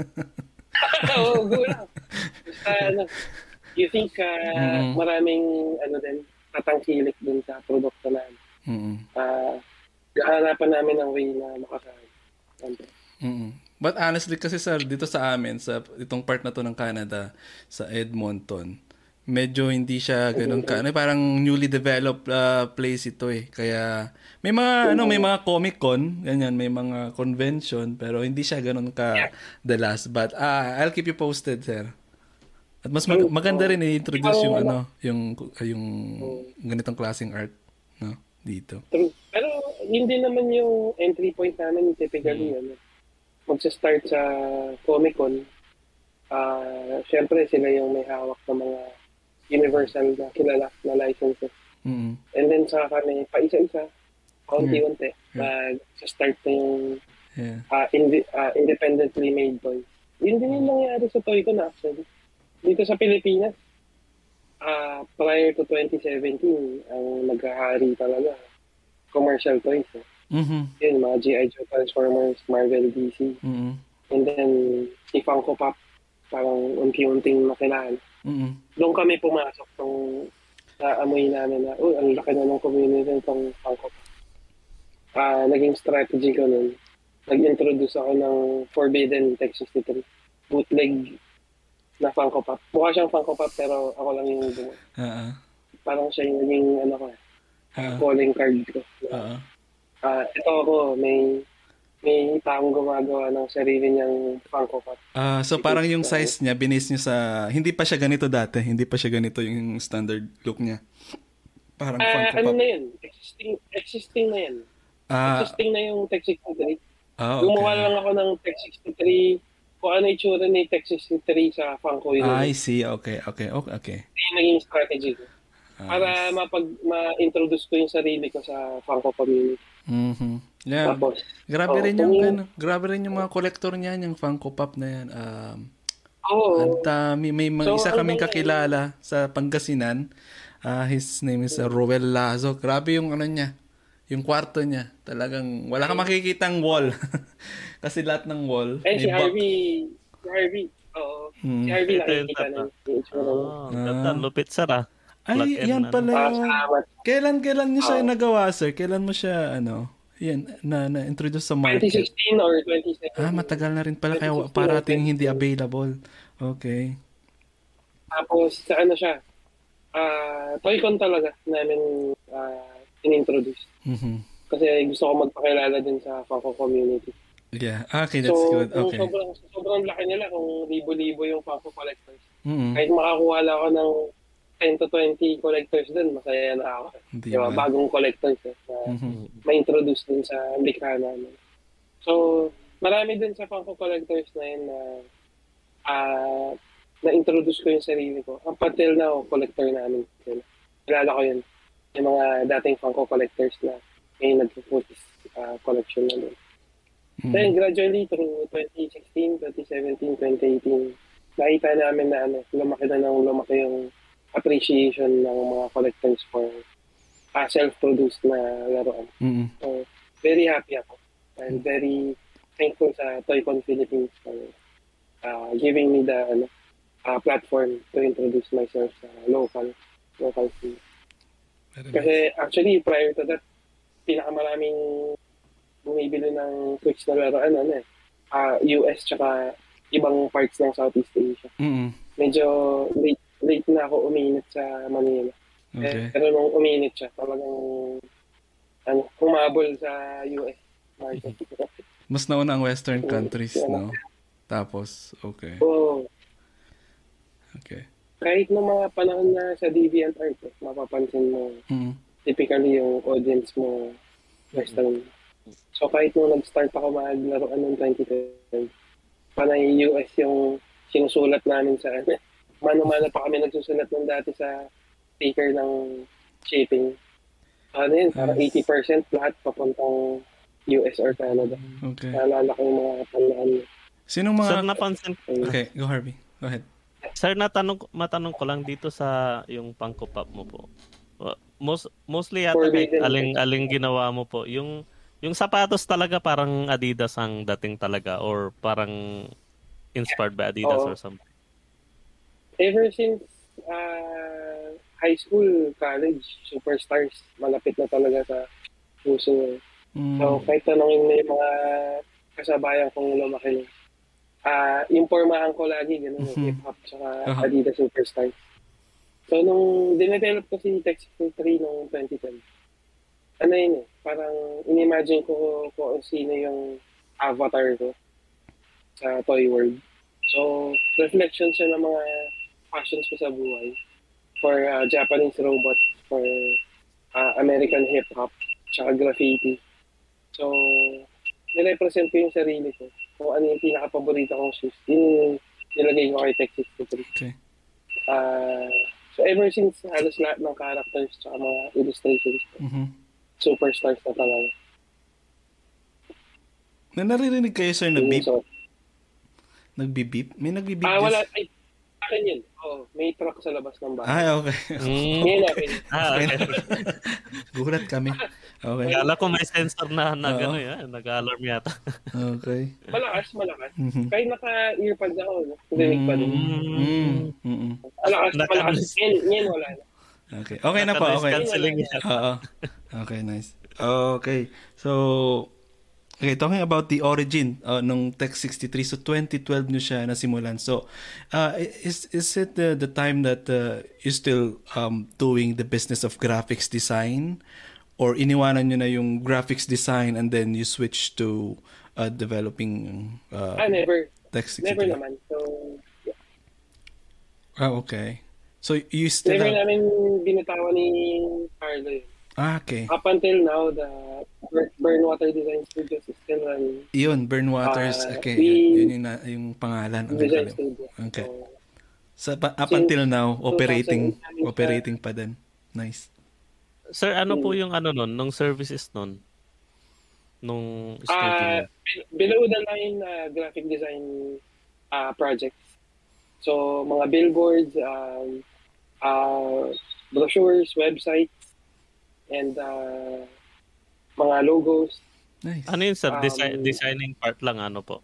B: Oo, go lang. Basta, you think maraming, tatangkilik dun sa produkto namin. Gahanapan namin ng way na makasama.
A: But honestly, kasi sir, dito sa amin, sa itong part na to ng Canada, sa Edmonton, medyo hindi siya ganun parang newly developed place ito Kaya may mga may mga Comic-Con, ganyan, may mga convention, pero hindi siya ganun ka the last. But I'll keep you posted, sir. At mas maganda rin i-introduce yung ganitong klaseng art, dito.
B: Pero hindi naman yung entry point namin typically magsa-start sa Comic-Con. Syempre sila yung may hawak ng mga universal na kilala na licenses. And then sa kami, pa isa-isa, kaunti-unti, nag-start na yung independently made toys. Yun din yung nangyari sa Toy-Con actually. Dito sa Pilipinas, prior to 2017, ang naghahari talaga, commercial toys. Yun, mga G.I. Joe, Transformers, Marvel, DC. And then, si Funko Pop, parang unti-unting nakilala. Doon kami pumasok nung naamoy namin na, ang laki na ng community ng Funko Pop. Naging strategy ko nun. Nag-introduce ako ng Forbidden Tech 63. Bootleg na Funko Pop. Mukha siyang Funko Pop pero ako lang yung gumawa. Parang siya yung naging calling card ko. Ito ako, may taong gumagawa ng sarili niyang Funko Pop.
A: So parang yung size niya, binis niyo sa... Hindi pa siya ganito dati. Hindi pa siya ganito yung standard look niya. Parang Funko Pop.
B: Na yun? Existing na yan. Existing na yung Tech 63. Gumawa lang ako ng Tech 63. Kung ano yung tsura ni Tech 63 sa Funko yun.
A: I see. Okay.
B: Yung naging strategy ko. Para ma-introduce ko yung sarili ko sa Funko community.
A: Yeah.
B: Tapos,
A: grabe rin yung mga collector niyan, yung Funko Pop na yan. Ang dami. May isa kaming kakilala sa Pangasinan. His name is Roel Lazo. Grabe yung niya. Yung kwarto niya. Talagang wala kang makikitang wall. Kasi lahat ng wall.
B: Si Harvey. Oo. Si Harvey nakikita na.
C: Ganda, lupit sir
A: Ay, yan pala. Kailan niyo siya nagawa, sir? Kailan mo siya, na-introduce sa market?
B: 2016 or 2017.
A: Matagal na rin pala. Kaya parating hindi available. Okay.
B: Tapos, sa siya? Toy-Con talaga namin in-introduce. Kasi gusto ko magpakilala din sa Funko community.
A: Yeah. Okay, that's good. Okay.
B: Sobrang laki nila kung libo-libo yung Funko collectors. Kahit makakuha lang ako ng 10 to 20 collectors din, masaya na ako. Diba? Bagong collectors na ma-introduce din sa likha namin. So, marami din sa Funko collectors na yun na na-introduce ko yung sarili ko. Up until now, collector namin. Kilala ko yun. Yung mga dating Funko collectors na may nag-put collection na din. Then, gradually, through 2016, 2017, 2018, nakita namin na lumaki yung appreciation ng mga collectors for self-produced na laruan. So, very happy ako. I'm very thankful sa ToyCon Philippines for giving me the platform to introduce myself sa local scene. Kasi actually, prior to that, pinakamaraming bumibili ng Switch na laruan, US tsaka ibang parts ng Southeast Asia.
A: Mm-hmm.
B: Medyo late na ako uminit sa Manila.
A: Okay.
B: Pero nung uminit siya, talagang humabol sa US market.
A: Mas nauna ang Western countries, no? Tapos, okay.
B: Oo.
A: Okay.
B: Kahit nung mga panahon na sa DeviantArt, mapapansin mo, typically yung audience mo, Western. So kahit nung nag-start ako maglaruan noong 2010, panay US yung sinusulat namin sa mano-mano pa kami nagsusulat ng dati sa sticker ng shipping. Parang 80% lahat papuntang US or Canada.
A: Okay.
B: Naalala ko yung mga panahon.
A: Sinong mga...
C: Sir, napansin...
A: Okay, go Harvey. Go ahead.
C: Sir, matanong ko lang dito sa yung pangkupap mo po. Mostly yata aling ginawa mo po. Yung sapatos talaga parang Adidas ang dating talaga or parang inspired by Adidas or something?
B: Ever since high school, college, superstars, malapit na talaga sa puso. So, kahit tanongin mo yung mga kasabayan kong lumaki, yung pormahan ko lagi, gano'n, hip-hop, saka Adidas Superstars. So, nung dinevelop ko si Tech 63 noong 2010, parang inimagine ko kung sino yung avatar ko sa toy world. So, reflection siya ng mga passions ko sa buhay. For Japanese robots, for American hip-hop, tsaka graffiti. So, nirepresent ko yung sarili ko. Kung ano yung pinaka-paborito kong shoes, yun nilagay ko kay Tech 63.
A: Okay.
B: So, ever since halos lahat ng characters tsaka mga illustrations ko, superstars na talaga.
A: Naririnig kayo, sir, na beep? Nagbi-beep? May nagbi-beep?
B: Wala. Ay, akin yun. May truck sa labas ng bahay.
A: Okay.
B: Ngayon namin.
C: Okay.
A: Gulat kami. Okay.
C: Kala ko may sensor na gano'n yan. Nag-alarm yata.
A: Okay.
B: Malakas. Kahit naka-earpods ako, dinig pa din. Malakas. Ngayon wala na.
A: Okay. Okay na po. Okay.
C: Canceling yan.
A: Okay, nice. Okay. So, talking about the origin ng Tech 63, so 2012 nyo siya nasimulan. So, is it the time that you're still doing the business of graphics design? Or iniwanan nyo na yung graphics design and then you switch to developing
B: never.
A: Tech 63?
B: Never naman. So,
A: yeah. Okay. So, you still
B: never namin binitawan ni Carlo yun.
A: Okay.
B: Up until now, the Burnwater Design Studios is still running.
A: Yun, Burnwaters. Okay. Yun yung pangalan.
B: Design Studio.
A: Okay. So, up until now, operating pa din. Nice.
C: Sir, ano po yung nung services nun? Nung studio?
B: Below the line graphic design projects. So, mga billboards, brochures, websites, and mga logos.
A: Nice.
C: Ano yun, sir? Designing part lang, po?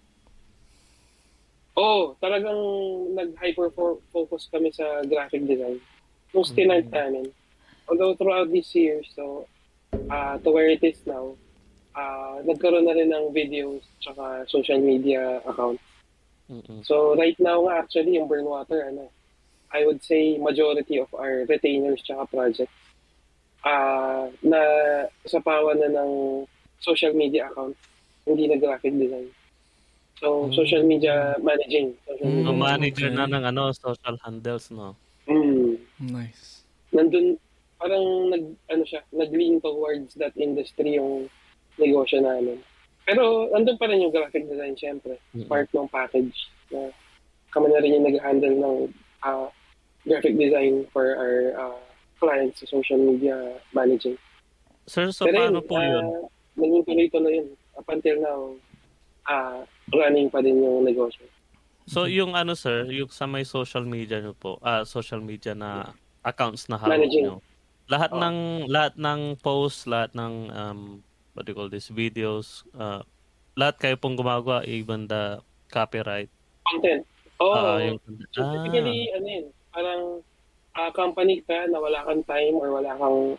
B: Talagang nag-hyper-focus kami sa graphic design. Nung stinart namin. Although throughout these years, so to where it is now, nagkaroon na rin ng videos tsaka social media accounts. So right now nga actually yung Burnwater, I would say majority of our retainers tsaka projects na sapawan na ng social media accounts, hindi na graphic design. So, social media managing.
C: Manager na ng social handles, no?
A: Nice.
B: Nandun, parang nag-lean towards that industry yung negosyo namin. Pero, nandun pa rin yung graphic design, syempre. Part ng package. Na kami na rin yung nag-handle ng graphic design for our clients sa social media managing.
C: Sir, so pero paano po yun?
B: Naging tuloy na yun. Up until now, running pa din yung negosyo.
C: So yung sir, yung sa may social media nyo po, social media na accounts na hawak nyo. Lahat ng posts, lahat ng what do you call this, videos, lahat kayo pong gumagawa, even the copyright.
B: Content.
C: Yung
B: so typically, parang company ka na wala kang time or wala kang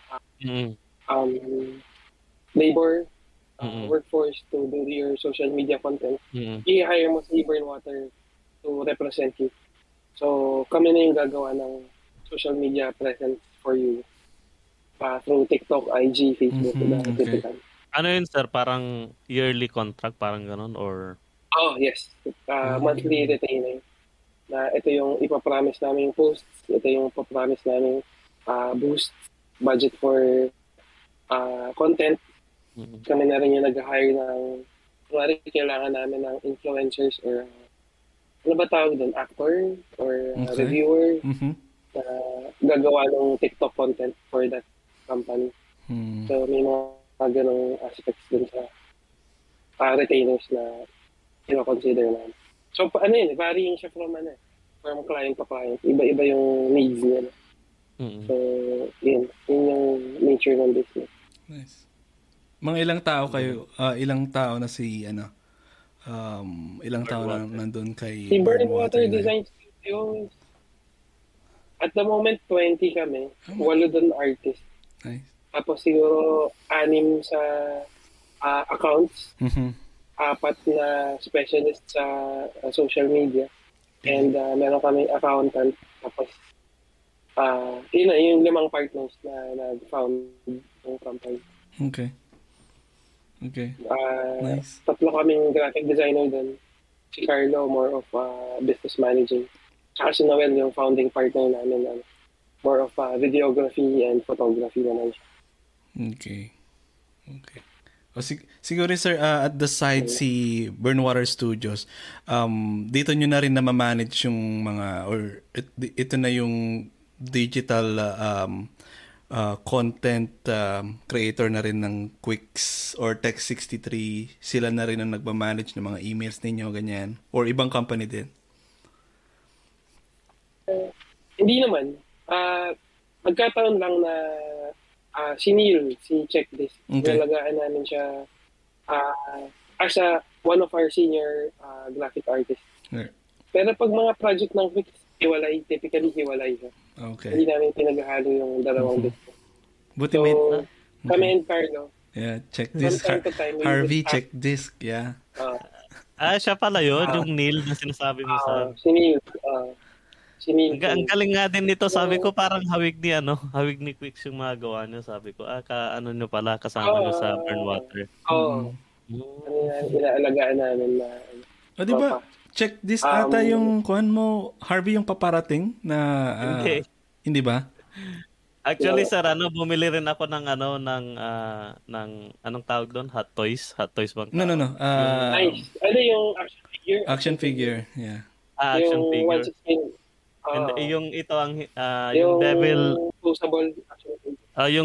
B: labor, workforce to do your social media content, i-hire mo si Burnwater to represent you. So, kami na yung gagawa ng social media presence for you through TikTok, IG, Facebook, typical.
C: Ano yun, sir? Parang yearly contract, parang ganun, or?
B: Oh, yes. Monthly retainer. Na ito yung ipapromise namin posts, ito yung ipapromise namin boost, budget for content. Kami na rin yung nag-hire ng, kunwari kailangan namin ng influencers or ano ba tawag doon? Actor or reviewer na gagawa ng TikTok content for that company. So may mga ganong aspects dun sa retainers na consider namin. So varying siya from client to client. Iba-iba yung needs nila. So yun yung nature ng business.
A: Nice. Mga ilang tao kayo, ilang tao na si ilang tao na nandun kay
B: si Burnwater Design Studios. At the moment, 20 kami. 8 doon artist.
A: Nice.
B: Tapos siguro 6 sa accounts. 4 na specialist sa social media. And meron kaming accountant. Tapos yun yung 5 partners na nag-found ng company.
A: Okay. Nice.
B: 3 kaming graphic designer doon. Si Carlo, more of business managing. Tsaka si Noel, yung founding partner namin, more of videography and photography naman siya.
A: Okay. Siguro sir, at the side si Burnwater Studios, dito nyo na rin na ma-manage yung mga, or ito na yung digital content creator na rin ng Quix or Tech63, sila na rin ang nagma-manage ng mga emails ninyo, ganyan, or ibang company din?
B: Hindi naman. Magkataon lang na si Neil, si Checkdisk, nalagaan namin siya as one of our senior graphic artists. Pero pag mga project ng Quix, typically hiwalay siya.
A: Okay.
B: Hindi namin pinaghahalo yung dalawang business.
A: Buti
B: so, kami and Carlo.
A: Yeah, Checkdisk. Harvey Checkdisk, yeah.
C: Siya pala yun, yung Neil na sinasabi mo sa...
B: Si Neil.
C: Ang galing nga din nito, sabi ko parang hawig ni Quix yung mga gawa niya, sabi ko, nyo pala, kasama nyo sa Burnwater.
B: Inaalagaan namin na...
A: di ba? Checkdisk ata yung kuhan mo, Harvey, yung paparating na... Hindi ba?
C: Actually, sir, bumili rin ako ng anong tawag doon? Hot Toys bang?
A: No.
B: Nice. Yung action figure?
A: Action figure, yeah.
C: Action figure. Yung ito ang yung Devil
B: closable action figure.
C: Yung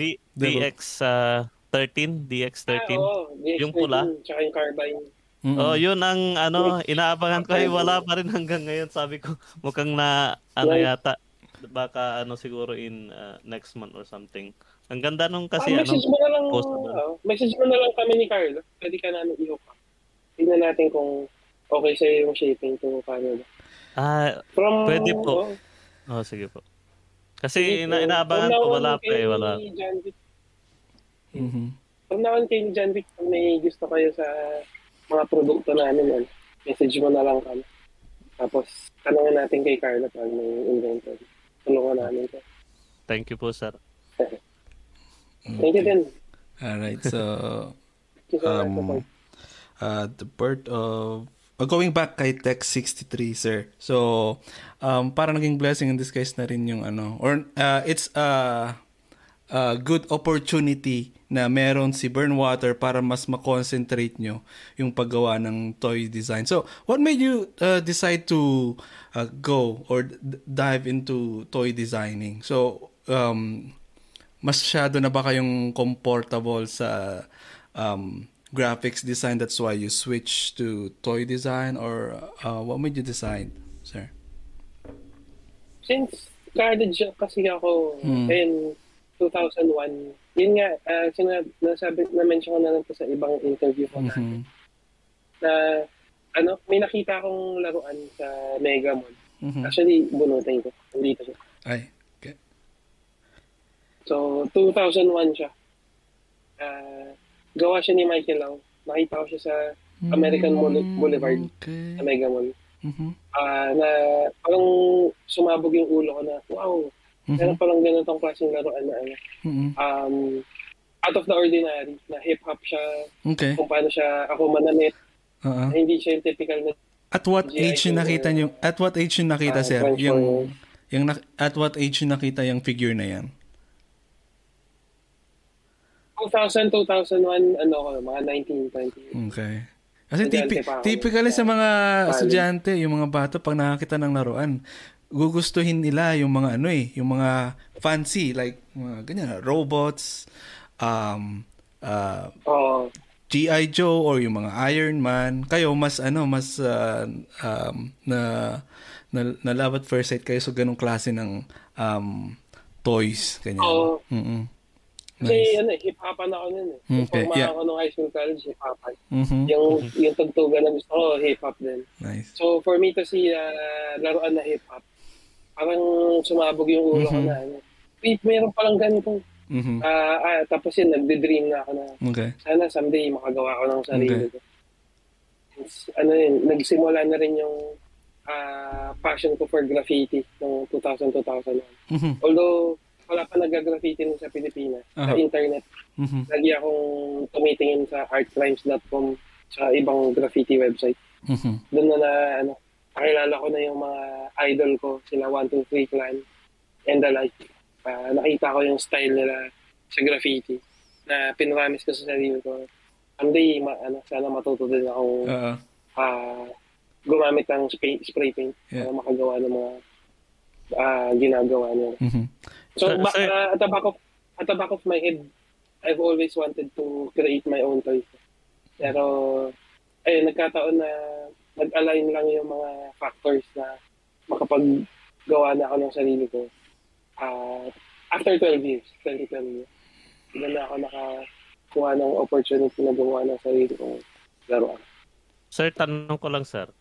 C: DX13. Yung pula.
B: Tsaka yung carbine.
C: Yun ang inaabangan ko, wala pa rin hanggang ngayon. Sabi ko, mukhang na yata baka siguro in next month or something. Ang ganda nung kasi
B: message mo na lang kami ni Carlo. Pwede ka namin i-hook up. Tingnan natin kung okay sa'yo yung shipping to Canada.
C: Pwede po. Sige po. Kasi inaabangan ko, wala.
B: From now on kay John Vic, kung may gusto kayo sa mga produkto namin, message mo na lang kami. Tapos, tanongin natin kay Carla pag may inventory. Tulungan namin ito.
C: Thank you po, sir.
B: Thank you din.
A: Alright, so, the part of, going back kay Tech63, sir. So, parang naging blessing in disguise na rin yung it's a good opportunity na meron si Burnwater para mas ma-concentrate nyo yung paggawa ng toy design. So, what made you decide to go or dive into toy designing? So, masyado na ba kayong comfortable sa graphics design, that's why you switched to toy design, or what made you decide, sir?
B: Since college kasi ako in 2001, yun nga, na-mention ko na lang po sa ibang interview ko na may nakita akong laruan sa Mega Mall.
A: Mhm.
B: Actually, bunutin ko. Nandito siya.
A: Ay, okay.
B: So, 2001 siya. Gawa siya ni Michael Lau. Nakita ko siya sa American Boulevard
A: Okay.
B: sa Mega Mall.
A: Mhm.
B: Na parang sumabog yung ulo ko na, wow, meron palang ganitong klaseng laruan na
A: Mhm.
B: out of the ordinary, na hip-hop siya,
A: Okay.
B: kung paano siya ako manamit,
A: Uh-huh.
B: na hindi siya yung typical na
A: At what
B: GI
A: age yung
B: Joe
A: nakita
B: or,
A: niyo? At what age yung nakita, sir?
B: Transformers.
A: At what age yung nakita yung figure na yan?
B: 2001, mga 1920.
A: Okay. Kasi
B: Estudyante pa ako.
A: typically sa mga
B: College.
A: estudyante, yung mga bata, pag nakakita ng laruan, gugustuhin nila yung mga yung mga fancy, like, mga ganyan, robots,
B: Oo.
A: G.I. Joe, or yung mga Iron Man. Kayo, mas na love at first sight kayo sa ganong klase ng toys, ganyan.
B: Oo.
A: Mm-mm.
B: Kasi
A: Nice.
B: hip-hopan ako nun eh.
A: Okay,
B: Kung
A: yeah.
B: ako nung high school, college, hip-hopan.
A: Mhm.
B: Yung tugtugan na gusto ko, hip-hop din.
A: Nice.
B: So, for me to see laruan na hip-hop, parang sumabog yung ulo ko na. Wait, meron palang ganito.
A: Mhm.
B: Tapos yun, nagde-dream na ako na
A: Okay.
B: sana someday makagawa ko ng sarili
A: Okay.
B: ko. Nagsimula na rin yung passion ko for graffiti noong 2000-2001.
A: Mhm.
B: Although, wala pa nag-graffiti nun sa Pilipinas. Sa internet,
A: Mhm.
B: lagi akong tumitingin sa artcrimes.com sa ibang graffiti website.
A: Mhm.
B: Doon nakilala ko na yung mga idol ko, sila 123 Clan and the like. Nakita ko yung style nila sa graffiti na pinramis ko sa sarili ko. Someday, sana matuto din akong gumamit ng spray paint para makagawa ng mga ginagawa nila.
A: Mhm.
B: So, at the back of my head, I've always wanted to create my own toys. Pero, nagkataon na nag-align lang yung mga factors na makapaggawa na ako ng sarili ko. After 12 years, 2012 years, doon na ako nakakuha ng opportunity na gumawa ng sarili kong laruan.
C: Sir, tanong ko lang, sir.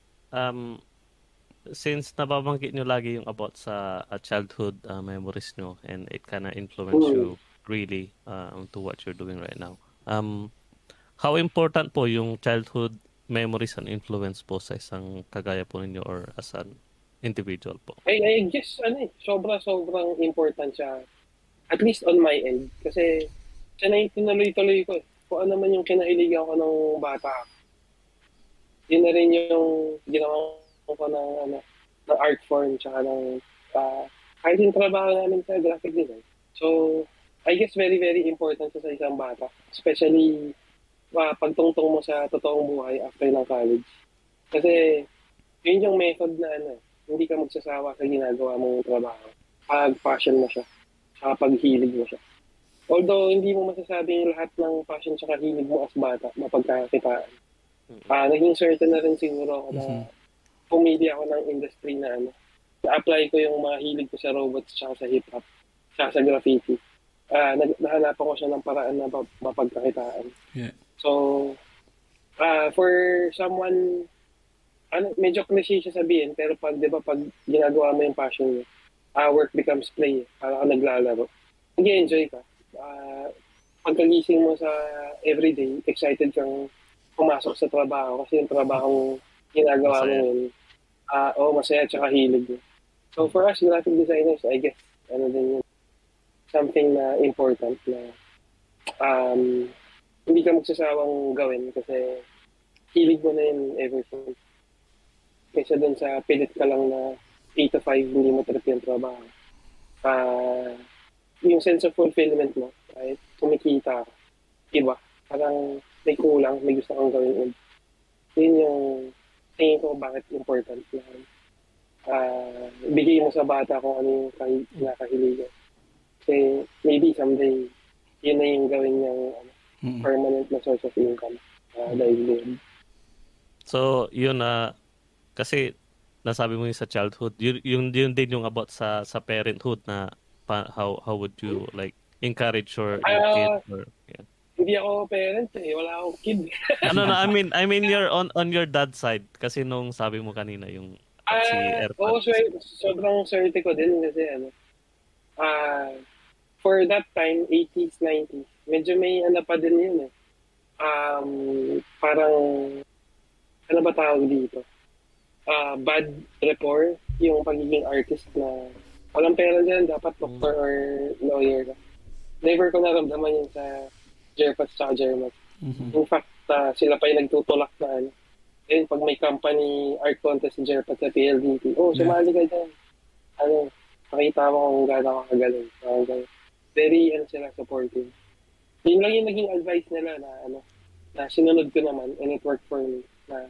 C: Since nababanggit nyo lagi yung about sa childhood memories nyo and it kind of influence you really to what you're doing right now. How important po yung childhood memories and influence po sa isang kagaya po ninyo or as an individual po?
B: I guess, sobrang important siya. At least on my end. Kasi, siya na yung tinuloy-tuloy ko eh. Kung ano man yung kinahiligan ko ng bata. Yun na rin yung ginawa ko ng art form tsaka ng kahit yung trabaho namin sa graphic design. So, I guess very, very important sa isang bata. Especially, pagtungtong mo sa totoong buhay after ng college. Kasi, yun yung method na hindi ka magsasawa sa ginagawa mong trabaho. Pag passion mo siya, saka pag hilig mo siya. Although, hindi mo masasabing lahat ng passion saka hilig mo as bata, mapagkakakitaan. Naging certain na rin siguro ako na pumili ako ng industry na na-apply ko yung mga hilig ko sa robots tsaka sa hip-hop, tsaka sa graffiti. Nahanapan ko siya ng paraan na mapagkakitaan.
A: Yeah.
B: So, for someone, medyo cliché siya sabihin, pero pag ginagawa mo yung passion mo, work becomes play. Para ka naglalaro. Nag-enjoy ka. Pagkagising mo sa everyday, excited kang pumasok sa trabaho kasi yung trabaho ginagawa mo yun, masaya at saka hilig mo. So for us, graphic designers, I guess, din yun, something na important na hindi ka magsasawang gawin kasi hilig mo na yun ever since. Kaysa dun sa pilit ka lang na 8 to 5, hindi mo trip yung trabaho. Yung sense of fulfillment mo, kahit kumikita ka, iba, parang may kulang, may gusto kang gawin. Yun yung tingin ko bakit important na bigay mo sa bata kung ano yung nakahiligan. Kasi maybe someday, yun na yung gawin niyang permanent na source of income dahil din.
C: So, yun kasi nasabi mo yung sa childhood, yun din yung about sa parenthood na how would you like encourage your kids? Or, yeah.
B: hindi ako parent eh. Wala akong kid.
C: I mean you're on your dad's side kasi nung sabi mo kanina yung si AirPods.
B: Sobrang swerte ko din kasi for that time, 80s, 90s, medyo may pa din yun eh. Parang, ano ba tawag dito? Bad rapport, yung pagiging artist na walang pera dyan, dapat doctor or lawyer ka. Never ko naramdaman yun sa Jerpats sa Jermat. In fact, sila pa yung nagtutulak na Then, pag may company art contest sa Jerpats sa PLDT, sumali ka dyan. Pakita mo kung gano'n ka kagaling. Very, sila supportive. Yun lang yung naging advice nila na sinunod ko naman and it worked for me.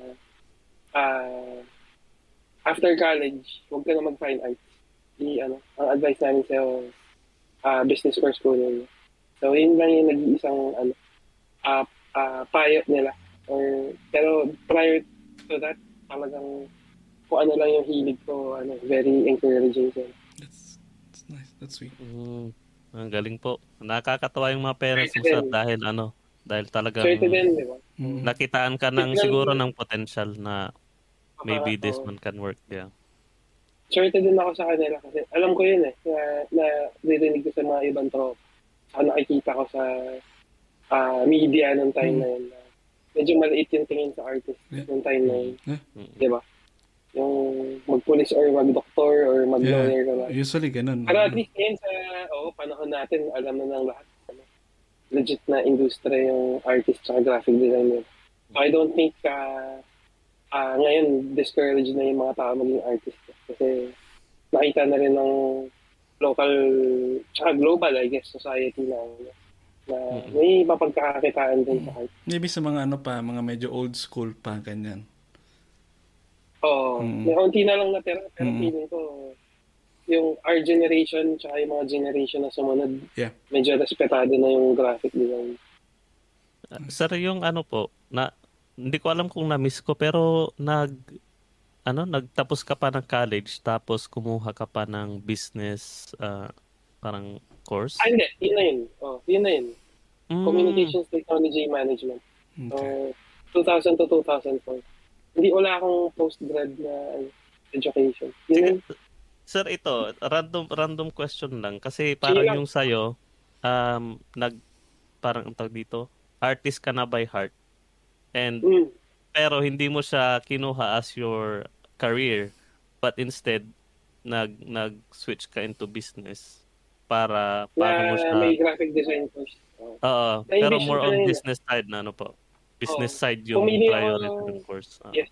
B: After college, huwag ka na mag-fine arts. Ang advice namin sa'yo, business course ko nun. So, yun lang yung nag-iisang payo nila. Pero prior to that, talagang kung ano lang yung hilig ko, very encouraging sila.
A: That's nice. That's sweet.
C: Ang galing po. Nakakatawa yung mga parents mo sir dahil talagang nakitaan ka siguro ng potential na maybe this one can work. Yeah.
B: Swerte din ako sa kanila kasi alam ko yun na narinig ko sa mga ibang tropa. Nakikita ko sa media nung time na yun. Medyo maliit yung tingin sa artist nung time na yun. Diba? Yung mag-police or mag-doktor or mag-lawyer ka ba.
A: Usually ganun.
B: Pero at least ngayon sa panahon natin, alam na ng lahat. Legit na industry yung artist at graphic designer. So I don't think ngayon discouraged na yung mga tao maging artist. Kasi nakita na rin ng local tsaka global, I guess, society na may mapagkakakitaan din sa art.
A: Maybe sa mga mga medyo old school pa, ganyan.
B: May konti na lang natira, pero feeling ko yung our generation tsaka yung mga generation na sumunod, medyo respetado na yung graphic design.
C: Sir, yung hindi ko alam kung na-miss ko, pero nagtapos ka pa ng college, tapos kumuha ka pa ng business, parang course?
B: Hindi. Yun na yun. Communications Technology Management. Okay. 2000 to 2004. Hindi wala akong post-grad na education. Yun.
C: Sir, ito, random question lang. Kasi parang yung sa'yo, parang ang tawag dito, artist ka na by heart. And, pero hindi mo siya kinuha as your career. But instead, nag-switch ka into business para mo siya...
B: May graphic design course.
C: Pero more on business side na business side yung priority ng course.
B: Yes.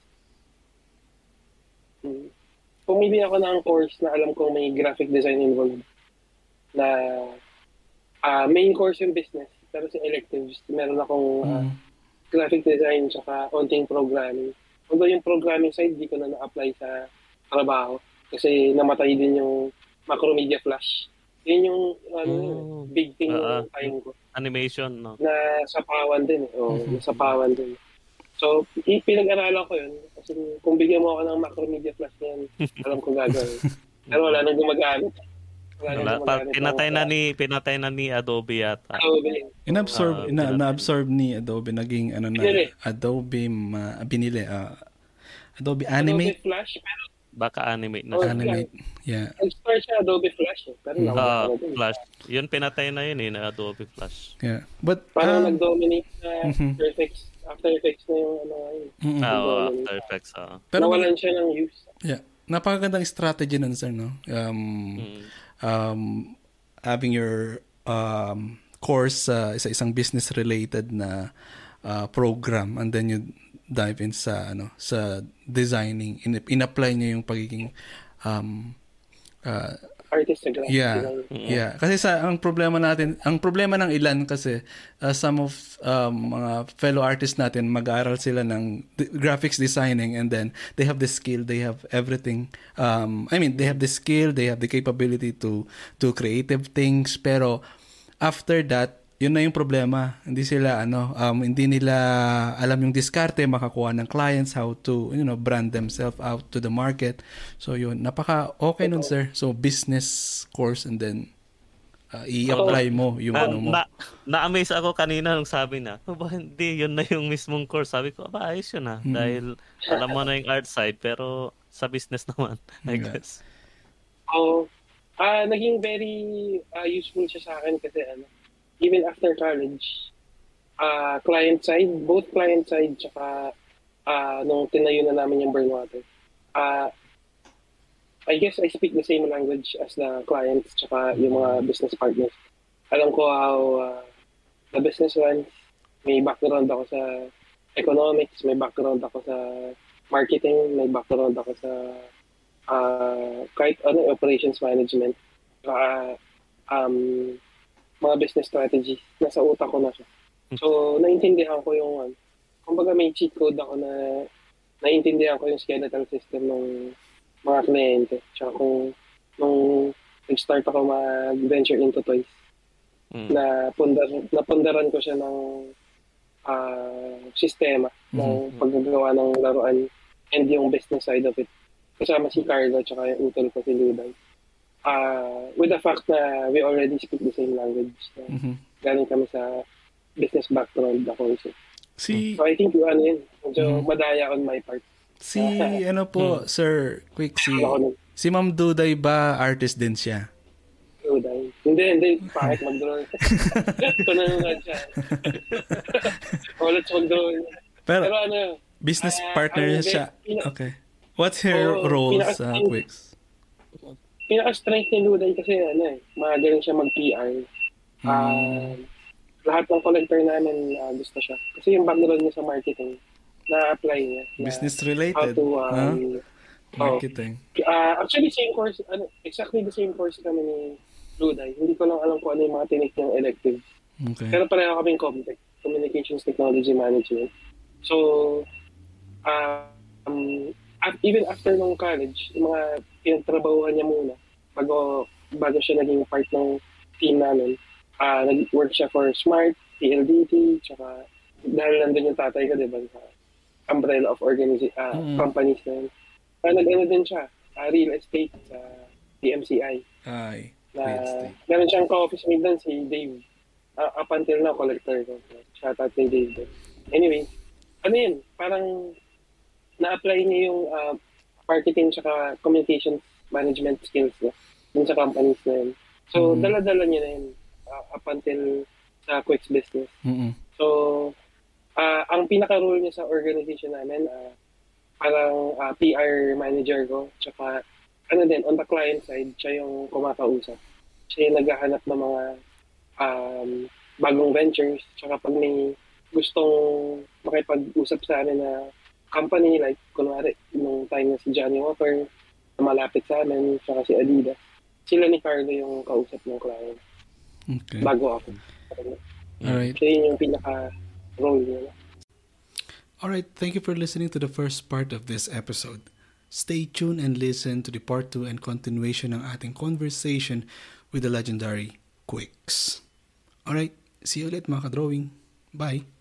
B: Pumili ako ng course na alam kong may graphic design involved. Na main course yung business, pero sa electives, meron akong graphic design tsaka onting programming. Although yung programming side, di ko na na-apply sa trabaho. Kasi namatay din yung Macromedia Flash. Yun yung big thing ng time ko.
C: Animation, no?
B: Na sa Pawan din. Sa Pawan din. So, pinag-aralan ko yun. Kasi kung bigyan mo ako ng Macromedia Flash yan, alam ko gagawin. Pero wala nang gumagamit.
C: Pinatay na ni Adobe yata.
A: Na-absorb ni Adobe. Naging Adobe binili. Adobe Animate.
B: Adobe Flash, pero
C: baka Animate na.
A: Animate, yeah.
B: Nag-start siya Adobe Flash. Pero
C: Flash. Yun pinatay na yun na Adobe Flash.
A: Yeah. But
B: parang nag-dominate na After Effects na yung
C: After Effects.
B: Pero nawalan siya ng use.
A: Yeah. Napakagandang strategy nun, sir, no? Having your course sa isang business related na program, and then you dive in sa designing, in-apply niyo yung pagiging
B: artist sa graphic design.
A: Yeah. Kasi ang problema ng ilan kasi some of mga fellow artists natin mag-aaral sila ng graphics designing, and then they have the skill, they have everything. They have the skill, they have the capability to do creative things, pero after that, yun na yung problema. Hindi nila alam yung diskarte, makakuha ng clients, how to, brand themselves out to the market. So yun, napaka okay nun, sir. So business course, and then i-apply mo yung ano mo.
C: Na-amaze ako kanina nung sabi na, ba hindi, yun na yung mismong course. Sabi ko, ayos yun dahil alam mo na yung art side, pero sa business naman, I guess.
B: Naging very useful siya sa akin kasi even after college, both client side, tsaka nung tinayo na namin yung Burnwater, I guess I speak the same language as the clients tsaka yung mga business partners. Alam ko how the business runs. May background ako sa economics, may background ako sa marketing, may background ako sa kahit operations management. Mga business strategies. Nasa utak ko na siya. So, naintindihan ko yung kumbaga may cheat code ako na naintindihan ko yung skeletal system ng mga kliyente. Tsaka nung nag-start ako mag-venture into toys, napundaran ko siya ng sistema ng paggagawa ng laruan and yung business side of it. Kasama si Carlo tsaka yung utol ko si Luday. With the fact na we already speak the same language. Galing kami sa business background ako also. So I think medyo madaya on my part.
A: Sir, quick, si Ma'am Duday ba artist din siya?
B: Duday? Hindi, bakit mag-draw? Ito na naman siya. Let's mag-draw.
A: Pero business partner siya. Okay. What's her role sa Quicks?
B: Pinaka-strength ni Duday kasi magaling siya mag-PR. Lahat ng collector namin gusto siya. Kasi yung background niya sa marketing, na-apply niya.
A: Business related? Marketing?
B: Actually, same course, exactly the same course kami ni Luday. Hindi ko lang alam kung ano yung mga tinik niyang electives.
A: Okay.
B: Pero pareho kaming Comtech, Communications Technology Management. So, even after ng college, yung mga pinagtrabahuhan niya muna, bago siya naging part ng team namin, nag-work siya for Smart, PLDT, tsaka dahil nandun yung tatay ko, diba, sa umbrella of companies na yun. Nag-ano din siya, real estate sa DMCI.
A: Real estate.
B: Meron siyang ka-office mate doon, si Dave. Up until now, collector ko. Shout out kay Dave. Anyway, parang na-apply niya yung marketing tsaka communications management skills niya dun sa companies na yun. So, dala-dala niya na yun up until sa Quicks business. So, ang pinaka-role niya sa organization namin, parang PR manager ko, tsaka on the client side, siya yung kumakausap. Siya yung naghahanap ng mga bagong ventures, tsaka pag may gustong makipag-usap sa amin na company, like kunwari, nung time na si Johnny Walker, na malapit sa amin, tsaka si Adidas, sila ni Carlo yung kausap ng client.
A: Okay.
B: Bago ako.
A: Alright.
B: Siya yun yung pinaka-role niya.
A: Alright, thank you for listening to the first part of this episode. Stay tuned and listen to the part 2 and continuation ng ating conversation with the legendary Quicks. Alright, see you ulit mga ka-drawing. Bye!